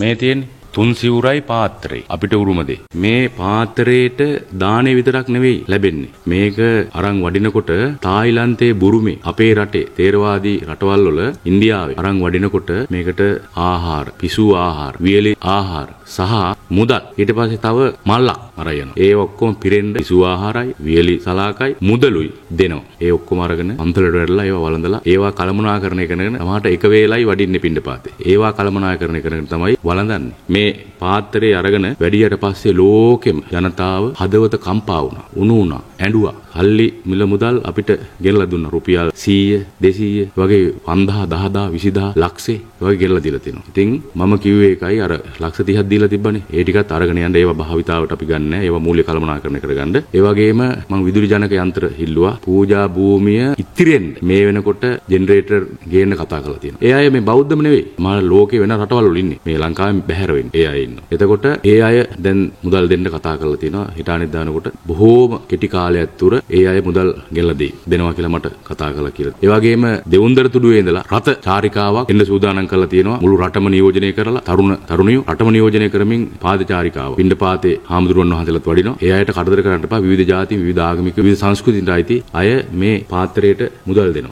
මේ තියෙන්නේ තුන් සිවුරයි පාත්‍රේ අපිට උරුම දෙයි. මේ පාත්‍රේට දානේ විතරක් නෙවෙයි ලැබෙන්නේ. මේක අරන් වඩිනකොට තායිලන්තයේ බුරුමේ අපේ රටේ තේරවාදී රටවල් වල ඉන්දියාවේ අරන් වඩිනකොට මේකට ආහාර, පිසු ආහාර, වියලි ආහාර සහ මුදල් ඊට පස්සේ තව මල්ලක් අරගෙන ඒ ඔක්කොම පිරෙන්න පිසු ආහාරයි, වියලි සලාකයි, මුදලුයි දෙනවා. ඒ ඔක්කොම අරගෙන අන්තලට වැටලා ඒවා වළඳලා ඒවා කළමනාකරණය කරගෙන තමාට එක වේලයි වඩින්නේ පින්ඩපාතේ. ඒවා කළමනාකරණය කරගෙන තමයි වළඳන්නේ. මේ පාත්‍රේ අරගෙන වැඩියට පස්සේ ලෝකෙම ජනතාව හදවත කම්පා වුණා, උණු වුණා, ඇඬුවා. සල්ලි මිල මුදල් අපිට ගෙනලා දුන්නා. රුපියල් 100 200 වගේ 5000 10000 20000 ලක්ෂේ වගේ ගෙනලා දීලා තිනවා. ඉතින් මම කිව්වේ ඒකයි අර ලක්ෂ 30ක් දීලා තිබ්බනේ. ඒ ටිකත් අරගෙන යන්න ඒවා භාවිතාවට අපි ගන්න නැහැ. ඒවා මූල්‍ය කළමනාකරණය කරගන්න. ඒ වගේම මම විදුලි ජනක යන්ත්‍ර හිල්ලුවා. පූජා භූමිය ඉතිරෙන්න මේ වෙනකොට ජෙනරේටර් ගේන්න කතා කරලා තියෙනවා. ඒ අය මේ බෞද්ධම නෙවෙයි. මම ලෝකේ වෙන රටවල් වල ඉන්නේ. මේ ලංකාවෙන් බැහැර වෙන්නේ. ඒ අය ඉන්නවා. එතකොට ඒ අය දැන් මුදල් දෙන්න කතා කරලා තියෙනවා. හිටානෙත් දානකොට බොහෝම කෙටි කාලයක් තුර ඒ අය මුදල් ගෙනලා දෙනවා කියලා මට කතා කළා කියලා. ඒ වගේම දෙවුන්දර තුඩුවේ ඉඳලා රත චාරිකාවක් එන්න සූදානම් කරලා තියෙනවා. මුළු රටම නියෝජනය කරලා තරුණියෝ රටම නියෝජනය කරමින් පාදචාරිකාව පින්ඩපාතේ හාමුදුරුවෝ වහන්සේලාත් වඩිනවා. ඒ අයට කරදර කරන්න එපා. විවිධ ජාති, විවිධ ආගමික, විවිධ සංස්කෘතින්ට අයිති අය මේ පාත්‍රයට මුදල් දෙනවා.